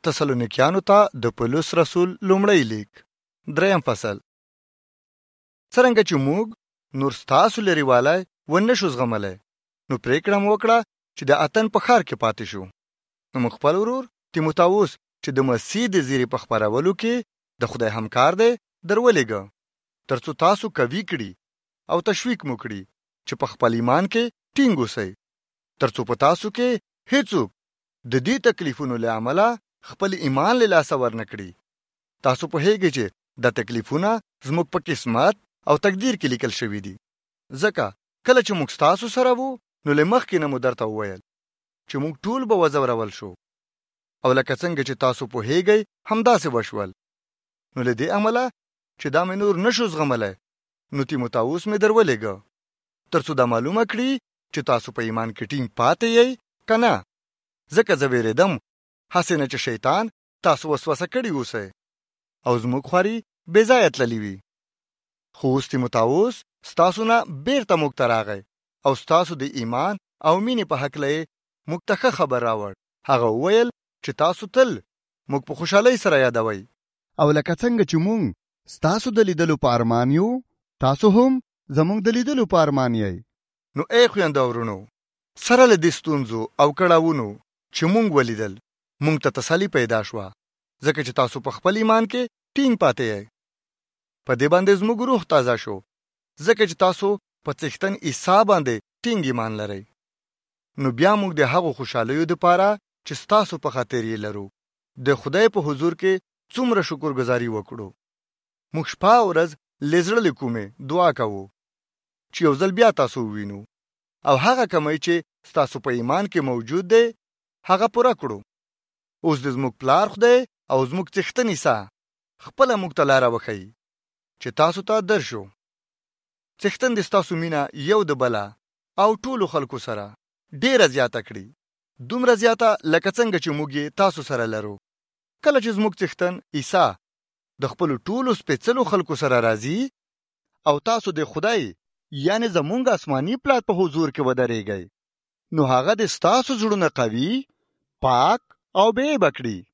تسالونیکیانو ته د پولس رسول لومړی لیک 3 فصل. څرنګه چې موږ نور ستاسو لرې والی ونه شو زغملی، نو پرېکړه مو وکړه چې د اتن په ښار کې پاتې شو. نو موږ خپل ورور تیموتاوس چې د مسیح د زیرې په خپرولو کې د خدای همکار دی درولېږه، تر څو تاسو قوي کړي او تشویق مو کړي چې په خپل ایمان کې ټینګ اوسئ، تر څو په تاسو کې هیڅوک د دې تکلیفونو له امله خپل ایمان له لاسه ورنه کړي. تاسو پوهیږئ چې دا تکلیفونه زموږ په قسمت او تقدیر کې لیکل شوي دي. ځکه کله چې موږ ستاسو سره وو، نو له مخکې نه مو درته وویل چې موږ ټول به وځورول شو، او لکه څنګه چې تاسو پوهیږئ همداسې وشول. نو له دې امله چې دا مې نور نشو زغملی، نو تیموتاوس مې درولېږه تر څو دا معلومه کړي چې تاسو په ایمان کې ټینګ پاتې یئ که نه. ځکه زه وېرېدم هسې نه چې شیطان تاسو وسوسه کړي اوسئ او زموږ خواري بې ځایه تللي وي. خو اوس تیموتاوس ستاسو نه بیرته موږ ته راغی او ستاسو د ایمان او مینې په هکله یې موږ ته ښه خبر راوړ. هغه وویل چې تاسو تل موږ په خوشحالۍ سره یادوئ، او لکه څنګه چې موږ ستاسو د لیدلو په ارمان یو، تاسو هم زموږ د لیدلو په ارمان یئ. نو ای خویندو ورونو، سره له دې ستونزو او کړاوونو چې موږ ولیدل، موږ ته تسلي پیدا شوه، ځکه چې تاسو په خپل ایمان کې ټینګ پاتې یئ. په دې باندې زموږ روح تازه شو، ځکه چې تاسو په څښتن عیسی باندې ټینګ ایمان لرئ. نو بیا موږ د هغو خوشحالیو دپاره چې ستاسو په خاطر یې لرو، د خدای په حضور کې څومره شکرګزاري وکړو. موږ شپه او ورځ له زړه له کومې دعا کوو چې یو ځل بیا تاسو ووینو او هغه کمی چې ستاسو په ایمان کې موجود دی هغه پوره کړو. اوس د زموږ پلار خدای او زموږ څښتن عیسی خپله موږ ته لاره وښیي چې تاسو ته درشو. څښتن د ستاسو مینه یو د بله او ټولو خلکو سره ډیره زیاته کړي، دومره زیاته لکه څنګه چې موږ یې تاسو سره لرو. کله چې زموږ څښتن عیسی د خپلو ټولو سپېڅلو خلکو سره راځي او تاسو د خدای یعنی زمونږ آسماني پلار په حضور کې ودرېږئ، نو هغه د ستاسو زړونه قوي، پاک او بې عیبه کړي.